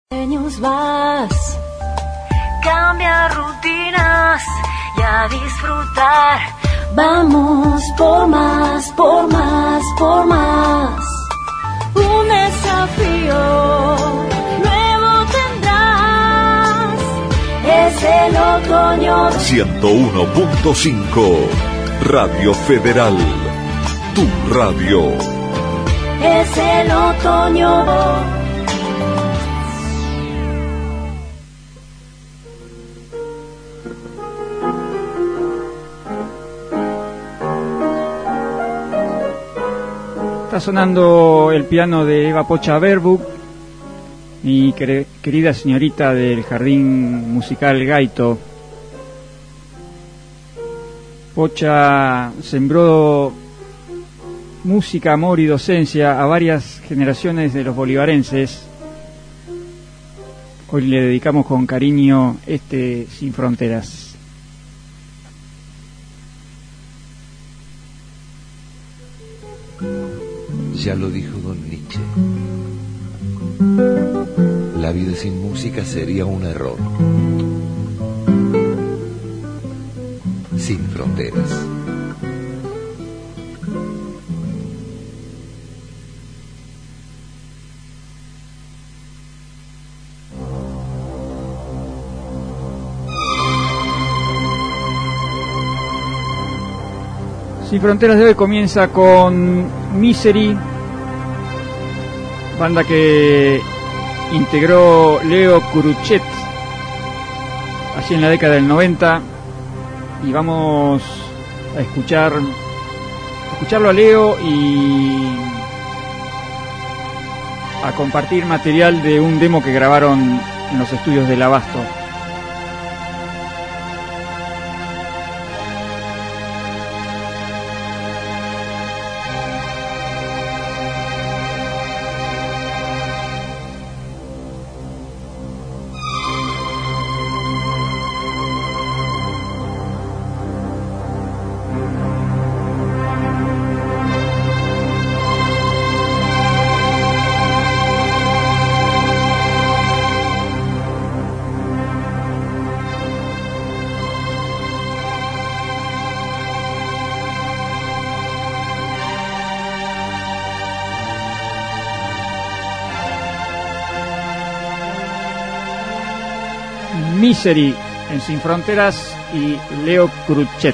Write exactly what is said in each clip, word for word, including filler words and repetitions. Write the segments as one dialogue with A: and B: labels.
A: Años vas, cambia rutinas y a disfrutar. Vamos por más, por más, por más. Un desafío nuevo tendrás. Es el otoño.
B: ciento uno punto cinco Radio Federal, tu radio.
A: Es el otoño.
C: Está sonando el piano de Eva Pocha Verbuck, mi querida señorita del Jardín Musical Gaito. Pocha sembró música, amor y docencia a varias generaciones de los bolivarenses. Hoy le dedicamos con cariño este Sin Fronteras.
D: Ya lo dijo don Nietzsche. La vida sin música sería un error. Sin Fronteras.
C: Sin Fronteras de hoy comienza con Misery, banda que integró Leo Curuchet allí en la década del noventa, y vamos a escuchar a escucharlo a Leo y a compartir material de un demo que grabaron en los estudios del Abasto. Misery en Sin Fronteras y Leo Curuchet.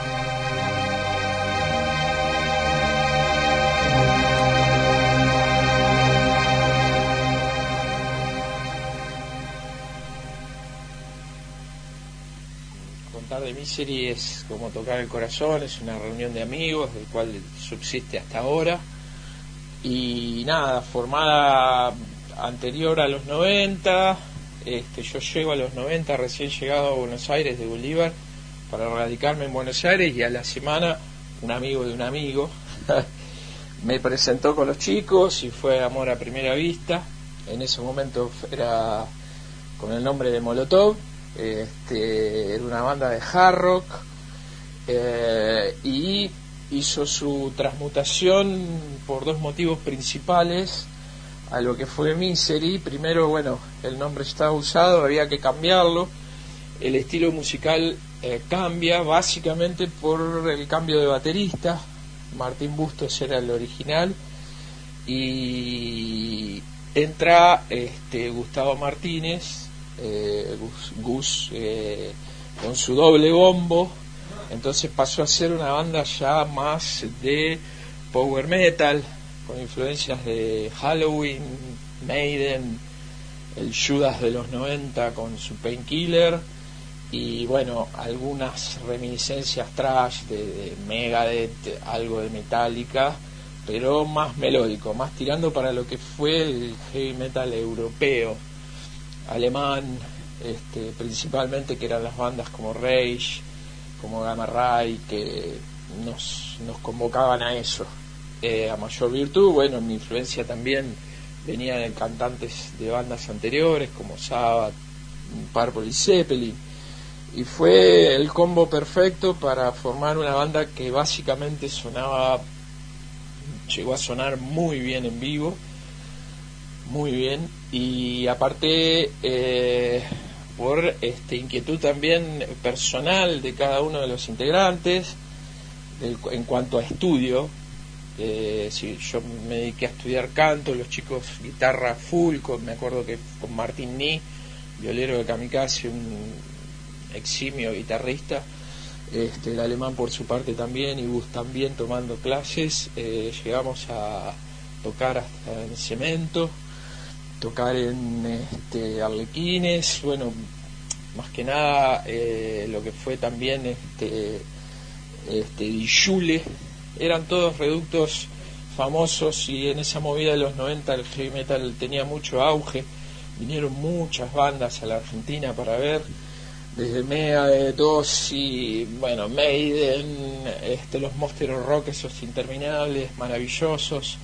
E: Contar de Misery es como tocar el corazón, es una reunión de amigos del cual subsiste hasta ahora, y nada, formada anterior a los noventa. Este, yo llego a los noventa, recién llegado a Buenos Aires de Bolívar para radicarme en Buenos Aires, y a la semana un amigo de un amigo me presentó con los chicos y fue amor a primera vista. En ese momento era con el nombre de Molotov. Este, era una banda de hard rock, eh, y hizo su transmutación por dos motivos principales a lo que fue Misery. Primero, bueno, el nombre estaba usado, había que cambiarlo. El estilo musical eh, cambia básicamente por el cambio de baterista. Martín Bustos era el original y entra este Gustavo Martínez, eh, Gus, Gus eh, con su doble bombo. Entonces pasó a ser una banda ya más de power metal, con influencias de Halloween, Maiden, el Judas de los noventa con su Painkiller, y bueno, algunas reminiscencias trash de, de Megadeth, algo de Metallica, pero más melódico, más tirando para lo que fue el heavy metal europeo, alemán, este, principalmente, que eran las bandas como Rage, como Gamma Ray, que nos, nos convocaban a eso. Eh, a mayor virtud, bueno, mi influencia también venía de cantantes de bandas anteriores como Sabbath, Purple y Zeppelin, y fue el combo perfecto para formar una banda que básicamente sonaba, llegó a sonar muy bien en vivo, muy bien. Y aparte, eh, por este, inquietud también personal de cada uno de los integrantes, de, en cuanto a estudio, eh, si yo me dediqué a estudiar canto, los chicos guitarra full, con, me acuerdo que con Martín Ni, violero de Kamikaze, un eximio guitarrista, este, el alemán por su parte también, y Gus también tomando clases, eh, llegamos a tocar hasta en Cemento, tocar en este, Arlequines, bueno, más que nada eh, lo que fue también este, este, Dijule, eran todos reductos famosos, y en esa movida de los noventa el heavy metal tenía mucho auge, vinieron muchas bandas a la Argentina para ver, desde Megadeth, Ozzy, bueno, Maiden, este, los Monster of Rock, esos interminables, maravillosos.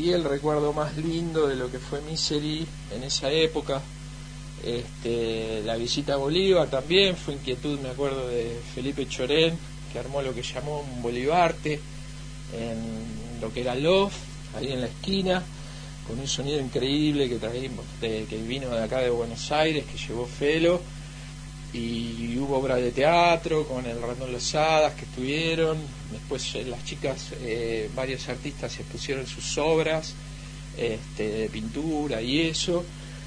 E: sí el recuerdo más lindo de lo que fue Misery en esa época. Este, la visita a Bolívar también fue inquietud, me acuerdo, de Felipe Chorén, que armó lo que llamó un Bolivarte en lo que era Love, ahí en la esquina, con un sonido increíble que traímos, de, que vino de acá de Buenos Aires, que llevó Felo, y hubo obra de teatro con el Randón Lozadas que estuvieron. Después eh, las chicas, eh, varios artistas expusieron sus obras, este, de pintura y eso.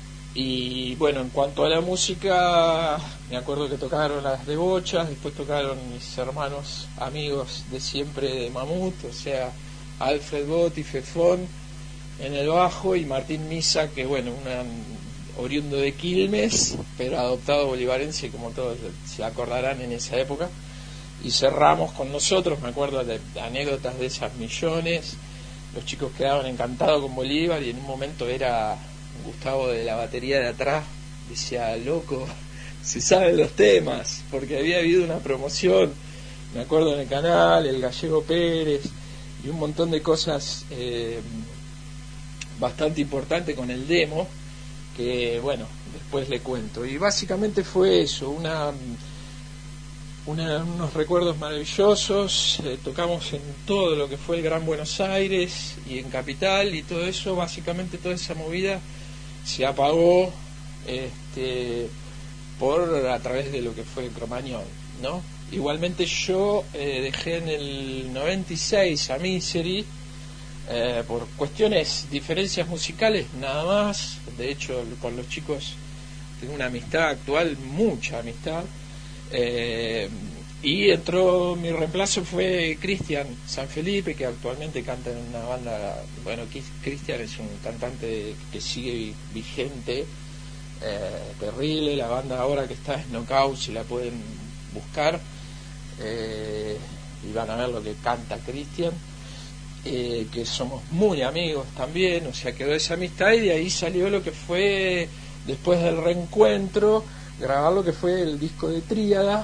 E: Y bueno, en cuanto a la música, me acuerdo que tocaron las de Bochas, después tocaron mis hermanos amigos de siempre de Mamut, o sea, Alfred Bot y Fefón en el bajo, y Martín Misa, que bueno, un oriundo de Quilmes, pero adoptado bolivarense, como todos se acordarán en esa época. Y cerramos con nosotros, me acuerdo de anécdotas de esas millones. Los chicos quedaban encantados con Bolívar, y en un momento era Gustavo de la batería de atrás, decía, loco, se saben los temas, porque había habido una promoción, me acuerdo, en el canal, el Gallego Pérez, y un montón de cosas eh, bastante importantes con el demo, que bueno, después le cuento. Y básicamente fue eso, una, una unos recuerdos maravillosos. Eh, tocamos en todo lo que fue el Gran Buenos Aires y en Capital, y todo eso, básicamente toda esa movida se apagó este, por a través de lo que fue el Cromañón, ¿no? Igualmente yo eh, dejé en el noventa y seis a Misery eh, por cuestiones, diferencias musicales nada más. De hecho, con los chicos tengo una amistad actual, mucha amistad, eh, y entró, mi reemplazo fue Cristian Sanfelipe, que actualmente canta en una banda. Bueno, Cristian es un cantante que sigue vigente, eh, terrible. La banda ahora que está es Knockout, si la pueden buscar, eh, y van a ver lo que canta Cristian, eh, que somos muy amigos también, o sea, quedó esa amistad, y de ahí salió lo que fue, después del reencuentro, grabar lo que fue el disco de Tríada.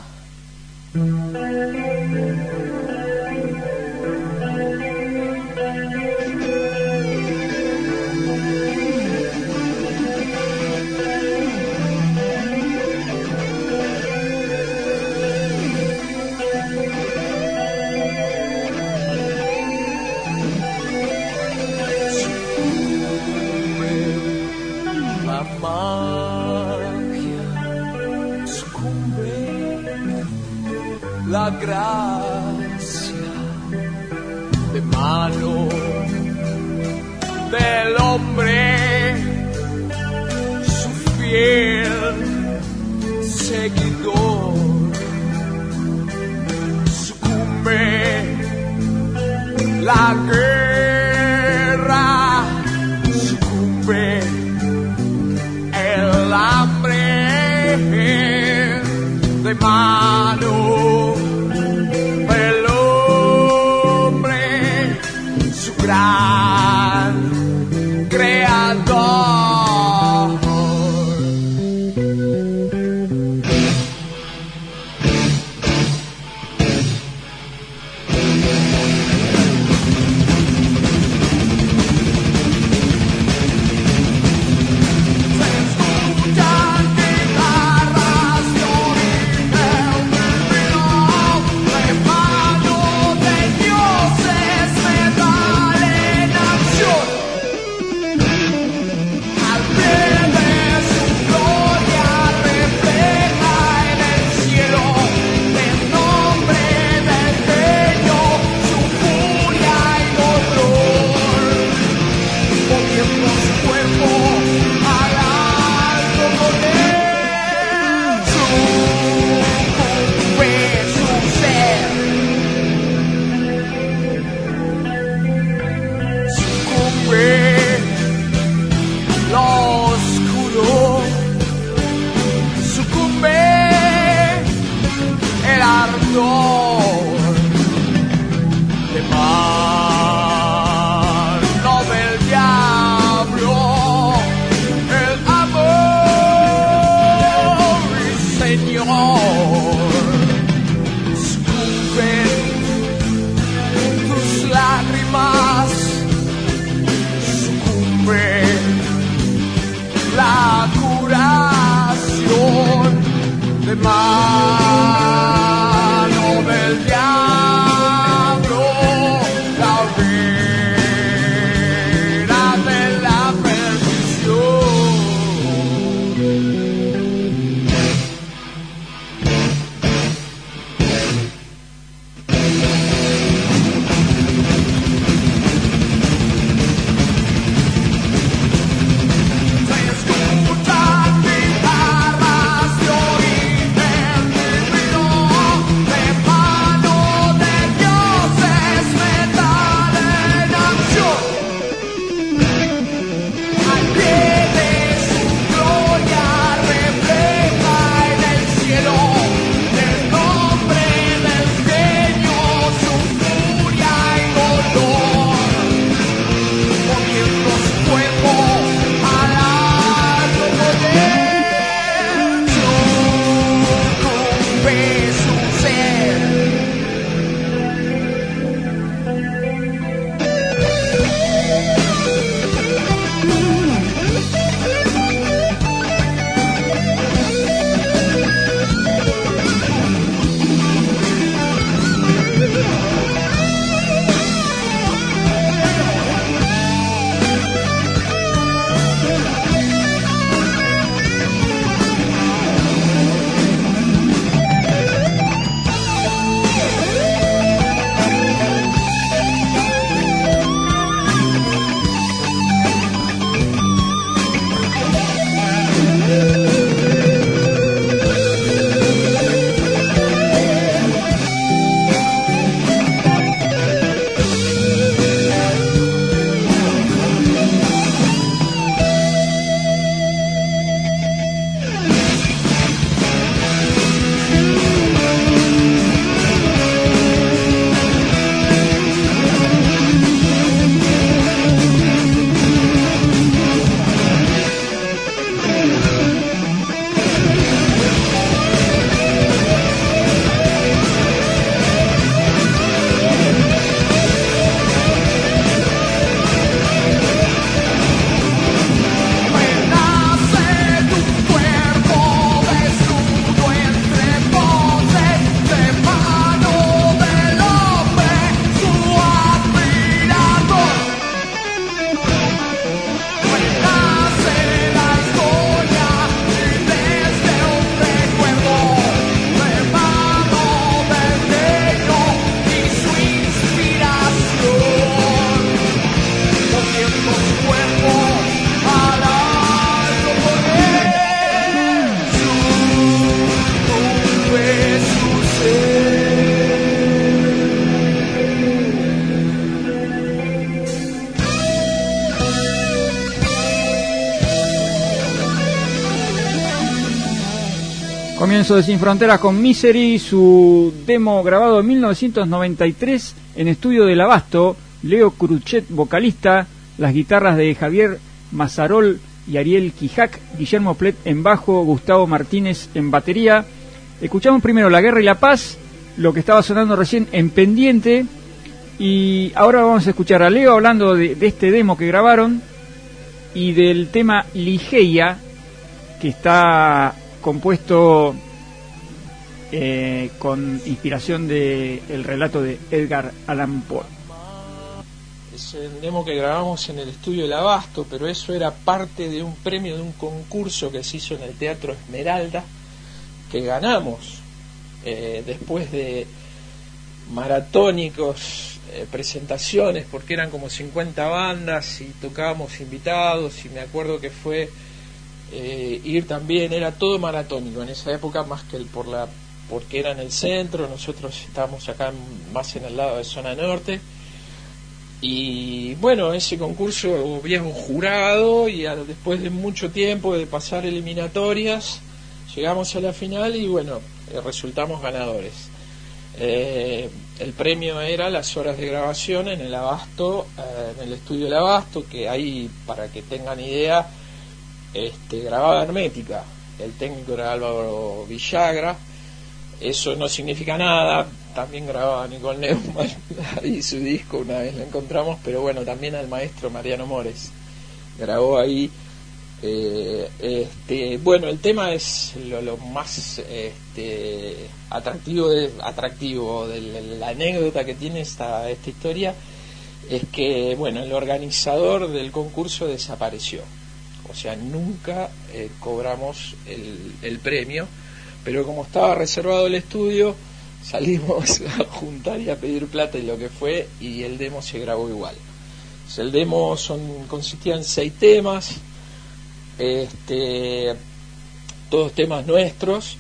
F: La magia sucumbe, la gracia de mano del hombre, su fiel seguidor, sucumbe la guerra, sucumbe el hambre de mano del hombre, su gran creador.
G: Mano de dioses me da arena.
C: Comienzo de Sin Fronteras con Misery, su demo grabado en mil novecientos noventa y tres en estudio del Abasto, Leo Cruchet vocalista, las guitarras de Javier Mazarol y Ariel Quijac, Guillermo Plet en bajo, Gustavo Martínez en batería. Escuchamos primero La Guerra y la Paz, lo que estaba sonando recién en Pendiente, y ahora vamos a escuchar a Leo hablando de, de este demo que grabaron y del tema Ligeia, que está compuesto eh, con inspiración de el relato de Edgar Allan Poe.
E: Es el demo que grabamos en el estudio del Abasto, pero eso era parte de un premio de un concurso que se hizo en el Teatro Esmeralda, que ganamos eh, después de maratónicos eh, presentaciones, porque eran como cincuenta bandas y tocábamos invitados, y me acuerdo que fue Eh, ir también, era todo maratónico en esa época, más que el por la porque era en el centro, nosotros estábamos acá en, más en el lado de zona norte, y bueno, ese concurso había un jurado y a, después de mucho tiempo de pasar eliminatorias llegamos a la final y bueno, eh, resultamos ganadores. Eh, el premio era las horas de grabación en el Abasto, eh, en el estudio del Abasto, que ahí, para que tengan idea, Este, grababa Hermética, el técnico era Álvaro Villagra, eso no significa nada, también grababa Nicole Neumann ahí su disco, una vez lo encontramos, pero bueno, también al maestro Mariano Mores grabó ahí. Eh, este, bueno, el tema es lo, lo más este, atractivo de, atractivo de la, la anécdota que tiene esta, esta historia, es que bueno, el organizador del concurso desapareció. O sea, nunca eh, cobramos el, el premio, pero como estaba reservado el estudio, salimos a juntar y a pedir plata y lo que fue, y el demo se grabó igual. O sea, el demo son, consistía en seis temas, este, todos temas nuestros.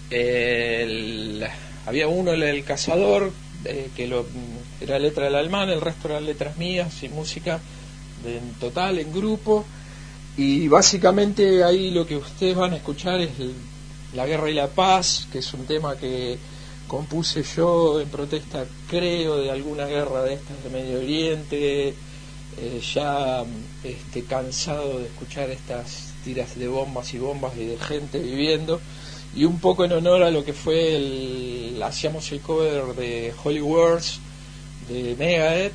E: El, había uno, el, el Cazador, eh, que lo, era letra del Alemán, el resto eran letras mías y música de, en total, en grupo. Y básicamente ahí lo que ustedes van a escuchar es el, La Guerra y la Paz, que es un tema que compuse yo en protesta, creo, de alguna guerra de estas de Medio Oriente, eh, ya este, cansado de escuchar estas tiras de bombas y bombas y de gente viviendo, y un poco en honor a lo que fue el, hacíamos el cover de Holy Wars de Megadeth.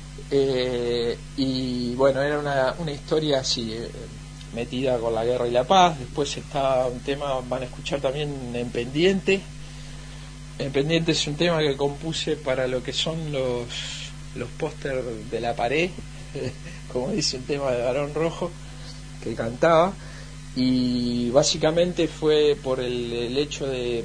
E: Eh, y bueno, era una, una historia así, eh, metida con La Guerra y la Paz. Después está un tema, van a escuchar también en Pendiente. En Pendiente es un tema que compuse para lo que son los, los pósters de la pared, como dice un tema de Barón Rojo, que cantaba. Y básicamente fue por el, el hecho de,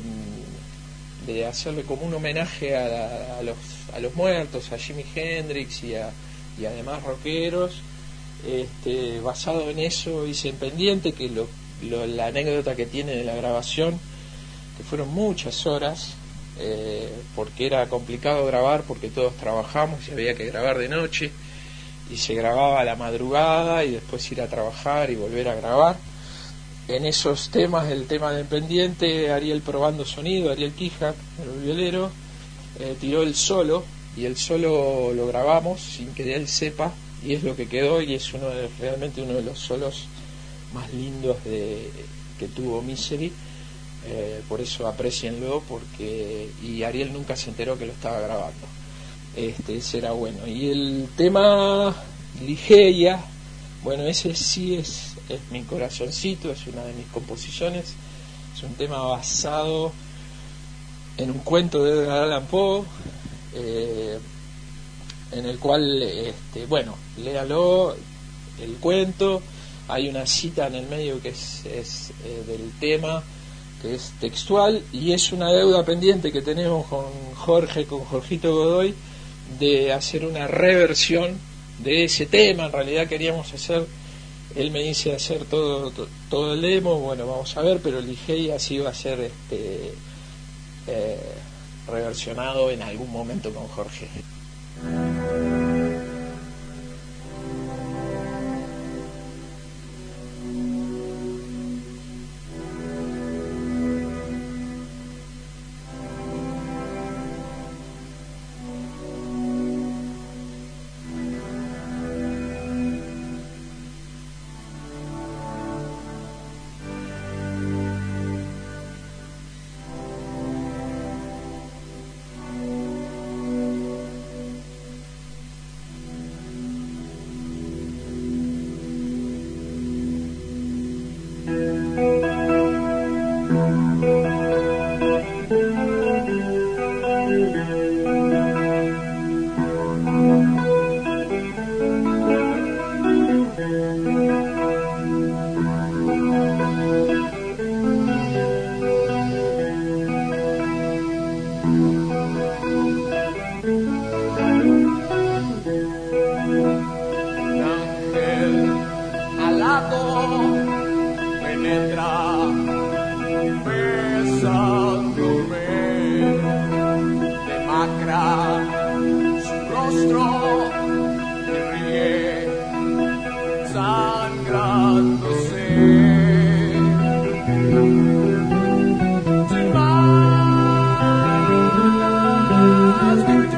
E: de hacerle como un homenaje a, a los a los muertos, a Jimi Hendrix y a, y a demás rockeros. Este, basado en eso hice en Pendiente, que lo, lo, la anécdota que tiene de la grabación, que fueron muchas horas, eh, porque era complicado grabar, porque todos trabajamos y había que grabar de noche, y se grababa a la madrugada y después ir a trabajar y volver a grabar. En esos temas, el tema de Pendiente, Ariel probando sonido, Ariel Quijac, el violero, Eh, tiró el solo, y el solo lo grabamos sin que él sepa, y es lo que quedó, y es uno de, realmente uno de los solos más lindos de, que tuvo Misery. Eh, por eso aprecienlo, porque y Ariel nunca se enteró que lo estaba grabando. Este, ese era bueno. Y el tema Ligeia, bueno, ese sí es, es mi corazoncito, es una de mis composiciones, es un tema basado en un cuento de Edgar Allan Poe, eh, en el cual, este, bueno, léalo, el cuento, hay una cita en el medio que es, es eh, del tema, que es textual, y es una deuda pendiente que tenemos con Jorge, con Jorgito Godoy, de hacer una reversión de ese tema. En realidad queríamos hacer, él me dice hacer todo, todo, todo el demo, bueno, vamos a ver, pero Ligeia sí va a ser este Eh, reversionado en algún momento con Jorge.
F: letra besándome, demacra su rostro y ríe sangrándose. Sin más que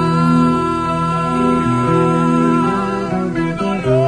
F: llorar mi dolor.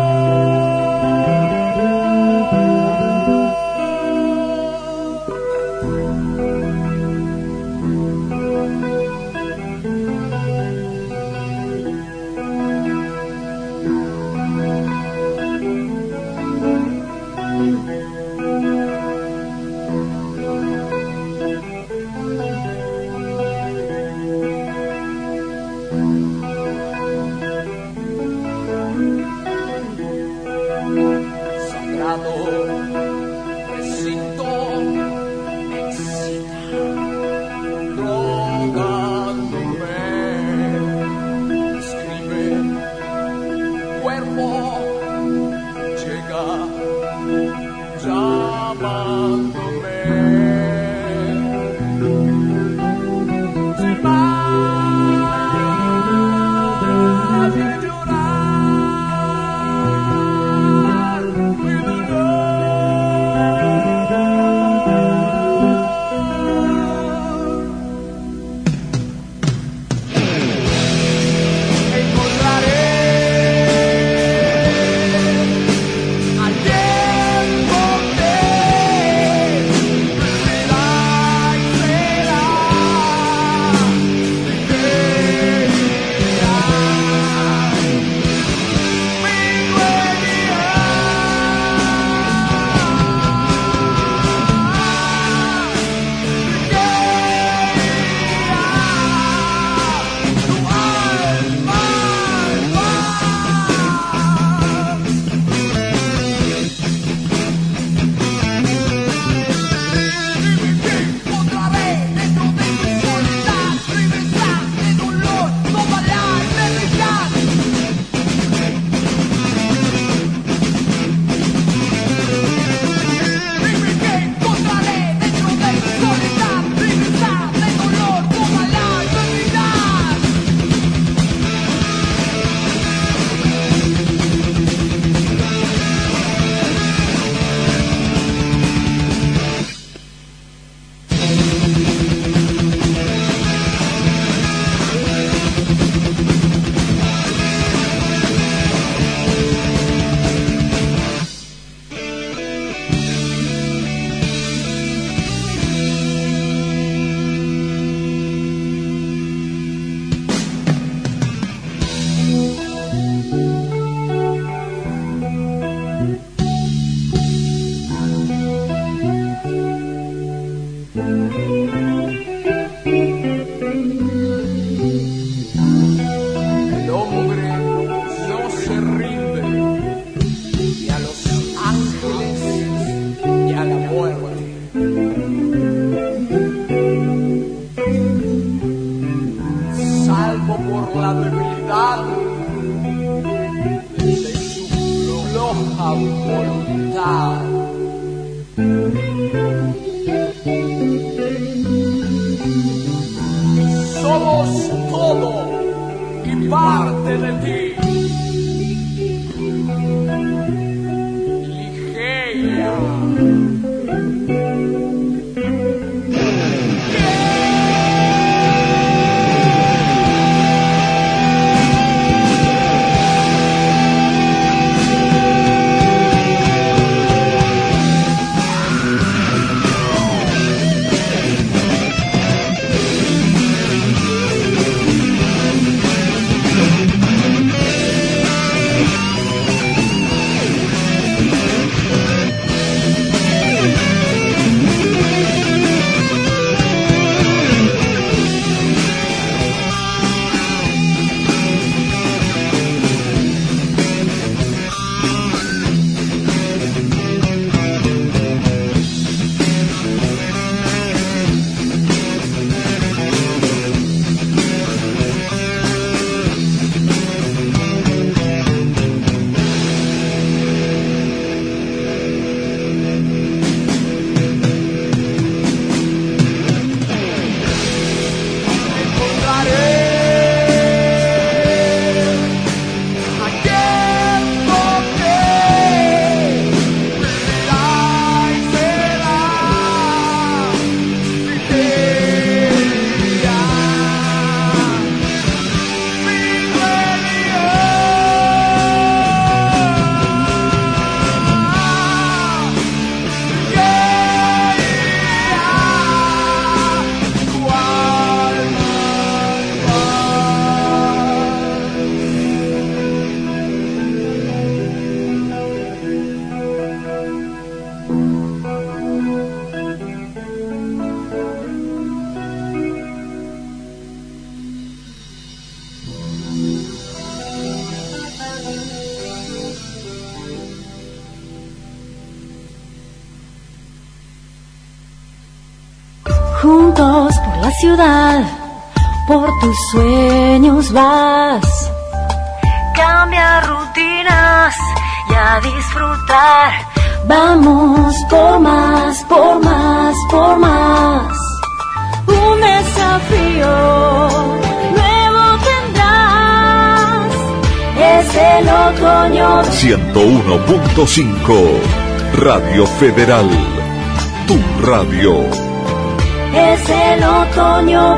A: Juntos por la ciudad, por tus sueños vas. Cambia rutinas y a disfrutar. Vamos por más, por más, por más. Un desafío nuevo tendrás. Es el otoño.
B: ciento uno punto cinco Radio Federal, tu radio.
A: Es el otoño.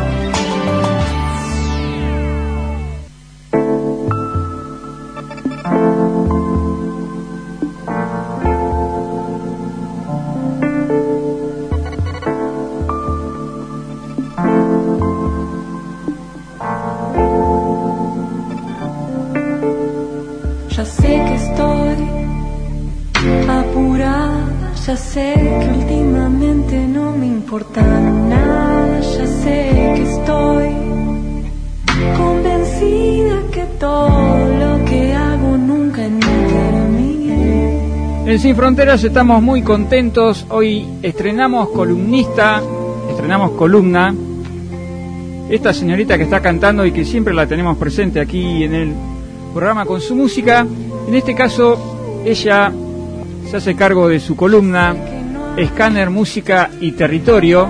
G: Ya sé que estoy apurada, ya sé que últimamente no me importa nada, ya sé que estoy convencida que todo lo que hago nunca entra a mí.
C: En Sin Fronteras estamos muy contentos. Hoy estrenamos columnista, estrenamos columna. Esta señorita que está cantando y que siempre la tenemos presente aquí en el programa con su música, en este caso ella se hace cargo de su columna Escáner, Música y Territorio.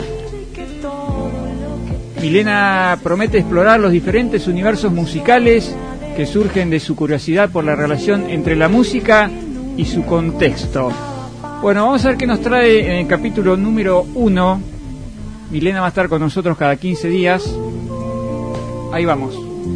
C: Milena promete explorar los diferentes universos musicales que surgen de su curiosidad por la relación entre la música y su contexto. Bueno, vamos a ver qué nos trae en el capítulo número uno. Milena va a estar con nosotros cada quince días. Ahí vamos.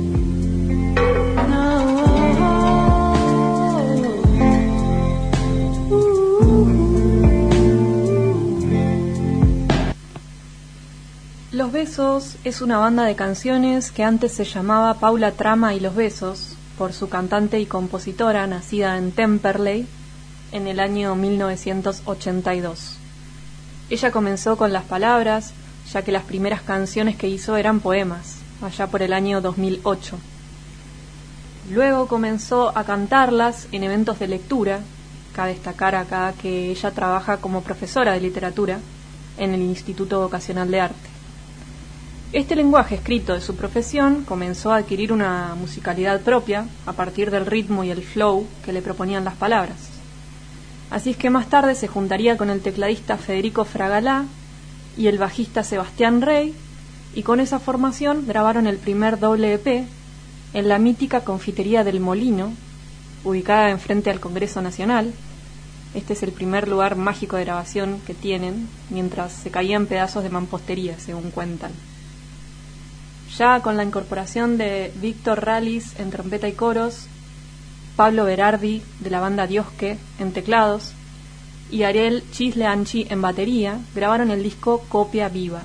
G: Los Besos es una banda de canciones que antes se llamaba Paula Trama y Los Besos, por su cantante y compositora nacida en Temperley en el año mil novecientos ochenta y dos. Ella comenzó con las palabras, ya que las primeras canciones que hizo eran poemas, allá por el año dos mil ocho. Luego comenzó a cantarlas en eventos de lectura. Cabe destacar acá que ella trabaja como profesora de literatura en el Instituto Vocacional de Arte. Este lenguaje escrito de su profesión comenzó a adquirir una musicalidad propia a partir del ritmo y el flow que le proponían las palabras. Así es que más tarde se juntaría con el tecladista Federico Fragalá y el bajista Sebastián Rey, y con esa formación grabaron el primer doble E P en la mítica Confitería del Molino, ubicada enfrente al Congreso Nacional. Este es el primer lugar mágico de grabación que tienen, mientras se caían pedazos de mampostería, según cuentan. Ya con la incorporación de Víctor Ralis en trompeta y coros, Pablo Berardi de la banda Diosque en teclados y Ariel Chisleanchi en batería, grabaron el disco Copia Viva.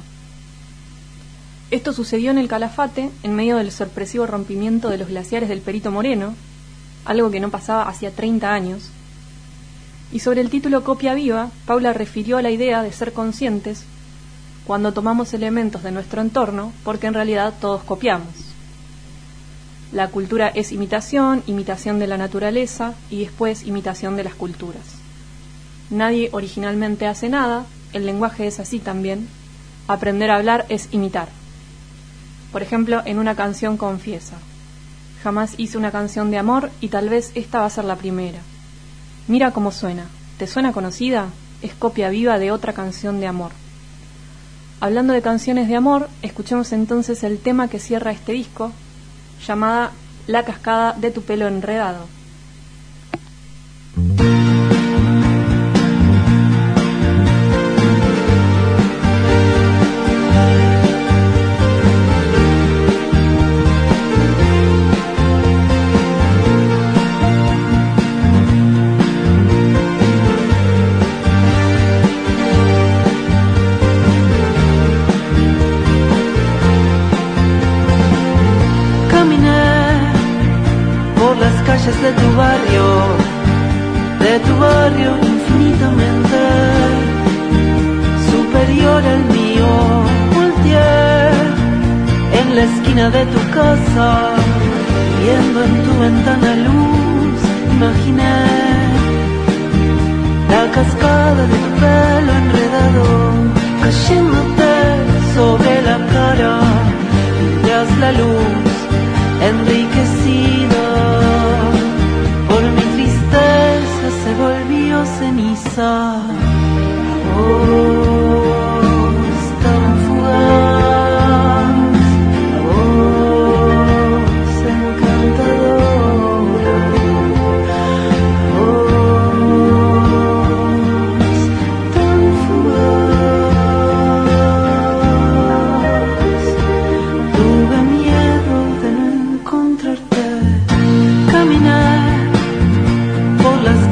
G: Esto sucedió en el Calafate en medio del sorpresivo rompimiento de los glaciares del Perito Moreno, algo que no pasaba hacía treinta años. Y sobre el título Copia Viva, Paula refirió a la idea de ser conscientes cuando tomamos elementos de nuestro entorno, porque en realidad todos copiamos. La cultura es imitación, imitación de la naturaleza y después imitación de las culturas. Nadie originalmente hace nada, el lenguaje es así también. Aprender a hablar es imitar. Por ejemplo, en una canción confiesa: jamás hice una canción de amor y tal vez esta va a ser la primera. Mira cómo suena. ¿Te suena conocida? Es copia viva de otra canción de amor. Hablando de canciones de amor, escuchemos entonces el tema que cierra este disco, llamada La cascada de tu pelo enredado.
H: De tu barrio, de tu barrio infinitamente superior al mío. Volteé en la esquina de tu casa, viendo en tu ventana luz, imaginé la cascada de tu pelo enredado cayendo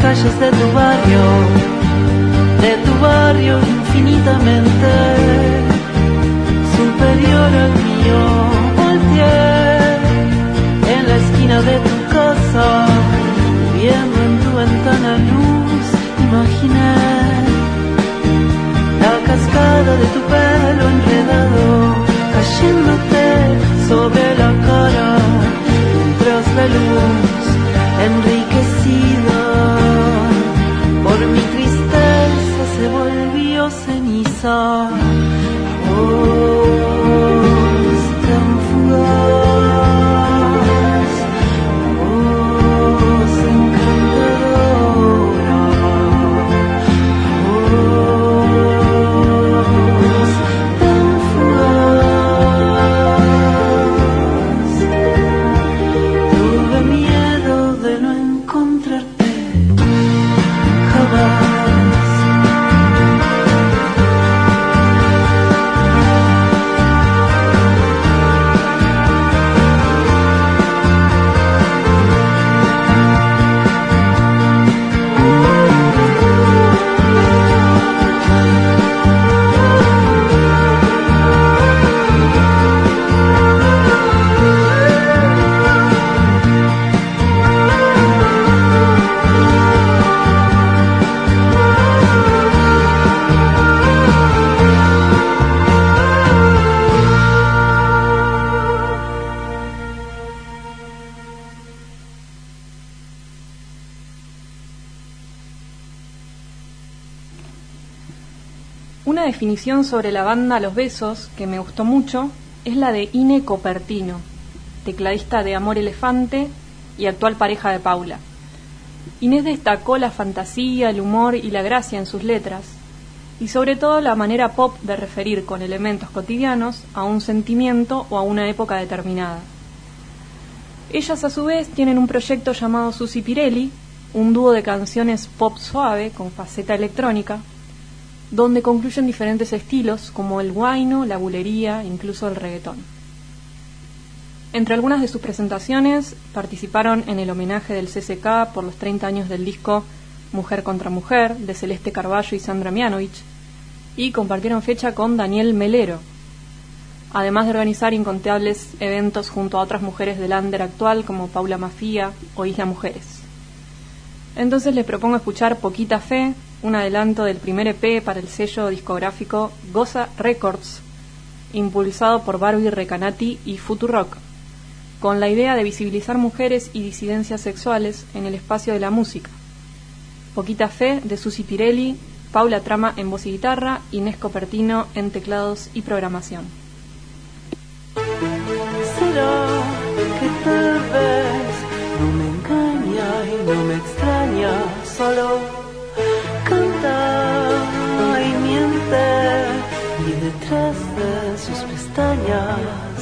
H: calles de tu barrio, de tu barrio infinitamente superior al mío. Volteé en la esquina de tu casa, viendo en tu ventana luz, imaginé la cascada de tu pelo enredado cayéndote sobre la cara, mientras la luz enriquecida por mi tristeza se volvió ceniza. Voz tan fugaz, voz encantadora, voz tan fugaz. Tuve miedo de no encontrarte jamás.
G: Una definición sobre la banda Los Besos que me gustó mucho es la de Ine Copertino, tecladista de Amor Elefante y actual pareja de Paula. Inés destacó la fantasía, el humor y la gracia en sus letras, y sobre todo la manera pop de referir con elementos cotidianos a un sentimiento o a una época determinada. Ellas a su vez tienen un proyecto llamado Susi Pirelli, un dúo de canciones pop suave con faceta electrónica, donde concluyen diferentes estilos como el huayno, la bulería, incluso el reggaetón. Entre algunas de sus presentaciones participaron en el homenaje del C C K por los treinta años del disco Mujer contra Mujer, de Celeste Carballo y Sandra Mianovich, y compartieron fecha con Daniel Melero, además de organizar incontables eventos junto a otras mujeres del under actual como Paula Mafia o Isla Mujeres. Entonces les propongo escuchar Poquita Fe, un adelanto del primer E P para el sello discográfico Goza Records, impulsado por Barbie Recanati y Futurock, con la idea de visibilizar mujeres y disidencias sexuales en el espacio de la música. Poquita Fe de Susi Pirelli, Paula Trama en voz y guitarra, Inés Copertino en teclados y programación.
H: ¿Será que tal vez no me engaña y no me extraña? Solo canta y miente y detrás de sus pestañas.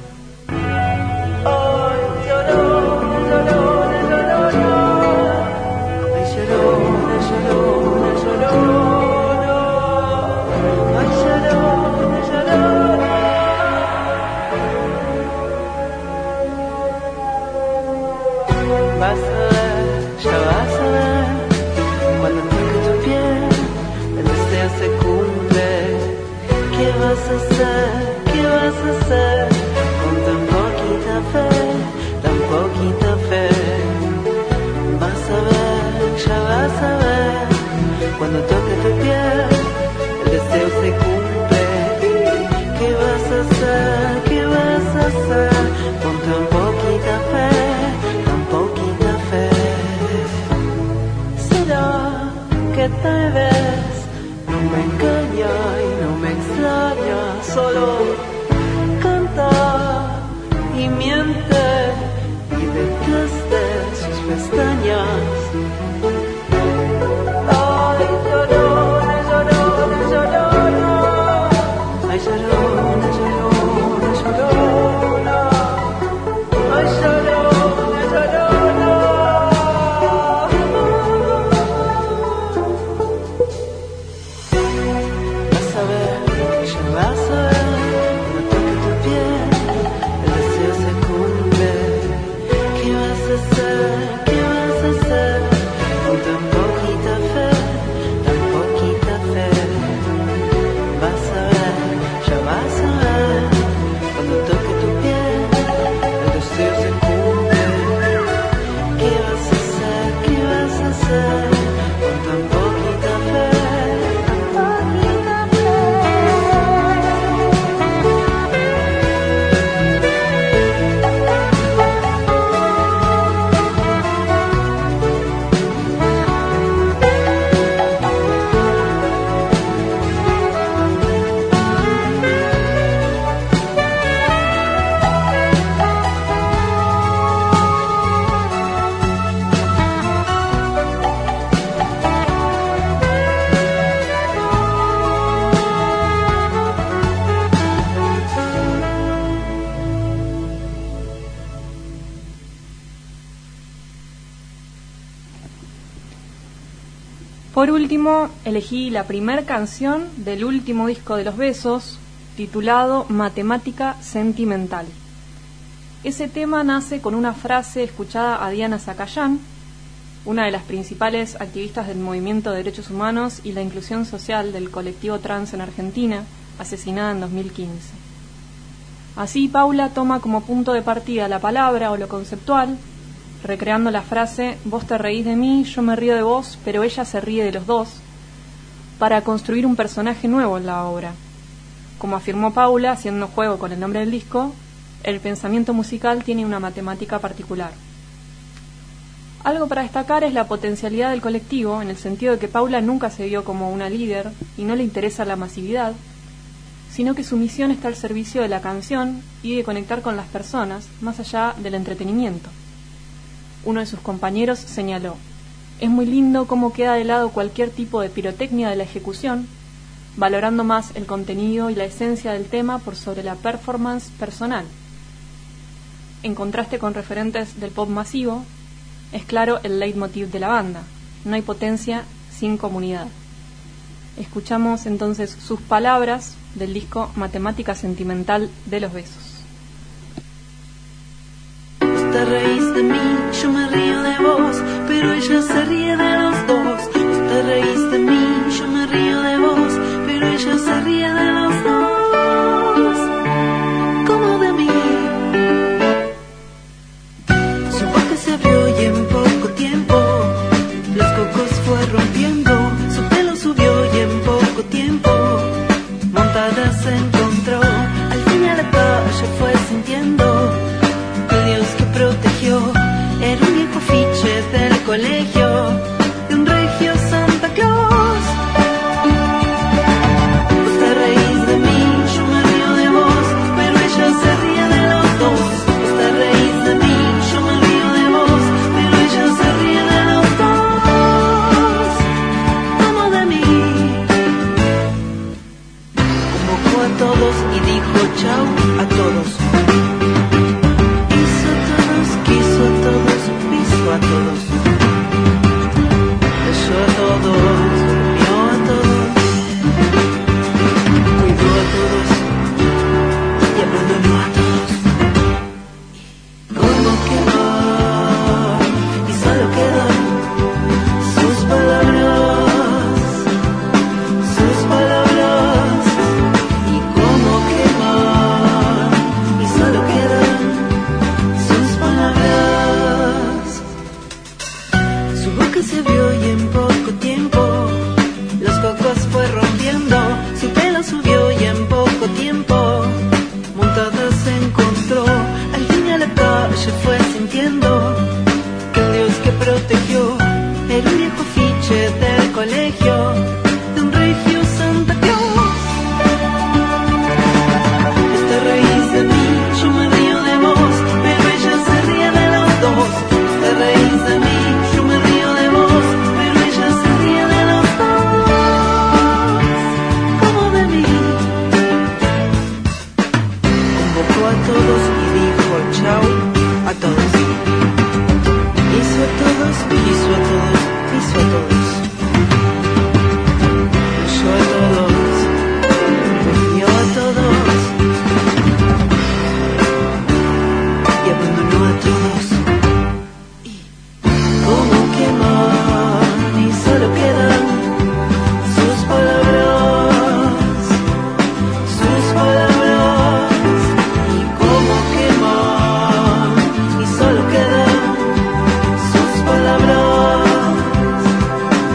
H: Ay, llorona, llorona, llorona. Ay, llorona, llorona, llorona. Ay, llorona, llorona. Vas a ver, ya vas a ver, cuando toque tu piel, el deseo se cumple. ¿Qué vas a hacer? ¿Qué vas a hacer con tan poquita fe, tan poquita fe? Vas a ver, ya vas a ver, cuando toque tu piel, el deseo se cumple. ¿Qué vas a hacer? ¿Qué vas a hacer con tan poquita fe, tan poquita fe? ¿Será que tal vez no me engaña y no me extraña? Solo canta y miente y detrás de sus pestañas. Ay, llorona, llorona, llorona. Ay, llorona, llorona, llorona. Ay, llorona, llorona. Vas a ver, ya vas a ver, cuando toque tu piel, el deseo se cumple. ¿Qué vas a hacer? ¿Qué vas a hacer
G: Por último, elegí la primer canción del último disco de Los Besos, titulado Matemática Sentimental. Ese tema nace con una frase escuchada a Diana Zacayán, una de las principales activistas del movimiento de derechos humanos y la inclusión social del colectivo trans en Argentina, asesinada en dos mil quince. Así, Paula toma como punto de partida la palabra o lo conceptual, recreando la frase «Vos te reís de mí, yo me río de vos, pero ella se ríe de los dos», para construir un personaje nuevo en la obra. Como afirmó Paula, haciendo juego con el nombre del disco, el pensamiento musical tiene una matemática particular. Algo para destacar es la potencialidad del colectivo, en el sentido de que Paula nunca se vio como una líder y no le interesa la masividad, sino que su misión está al servicio de la canción y de conectar con las personas, más allá del entretenimiento. Uno de sus compañeros señaló: «Es muy lindo cómo queda de lado cualquier tipo de pirotecnia de la ejecución, valorando más el contenido y la esencia del tema por sobre la performance personal. En contraste con referentes del pop masivo, es claro el leitmotiv de la banda: no hay potencia sin comunidad». Escuchamos entonces sus palabras del disco Matemática Sentimental de Los Besos.
H: Te reís de mí, yo me río de vos, pero ella se ríe de los dos. Te reís de mí, yo me río de vos, pero ella se ríe de los dos, como de mí. Su boca se abrió y en poco tiempo los cocos fue rompiendo. Su pelo subió y en poco tiempo montada se encontró. Al fin a la calle fue sintiendo el Dios que protegió. Era un viejo afiche del colegio de un regio Santa Claus. Vos te reís de mí, yo me río de vos, pero ella se ríe de los dos. Vos te reís de mí, yo me río de vos, pero ella se ríe de los dos, como de mí. Convocó a todos y dijo chau a todos. Quiso a todos, piso a todos, besó a todos, durmió a todos, cuidó a todos y abandonó a todos. Como quedó y solo quedan sus palabras, sus palabras. Y como quedó y solo quedan se vio y en poco tiempo los cocos fue rompiendo. Su pelo subió y en poco tiempo montada se encontró. Al fin a la calle fue sintiendo que el Dios que protegió era un viejo afiche del colegio de un regio Santa Claus. Vos te reís de mí, yo me río de vos, pero ella se ríe de los dos. Vos te reís de mí, yo me río de vos, pero ella se ríe de los dos, como de mí. Convocó a todos y dijo chau a todos. Hizo a todos, quiso a todos, hizo a todos. Oyó a todos, bebió a todos y abandonó a todos. Como queman y solo quedan sus palabras, sus palabras. Y como queman y solo quedan sus palabras,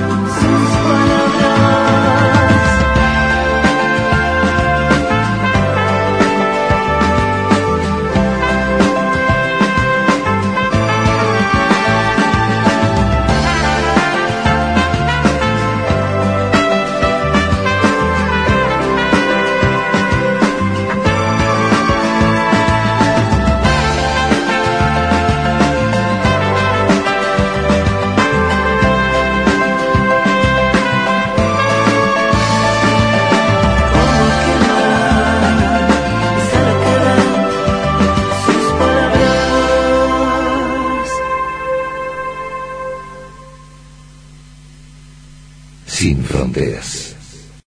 D: fronteras.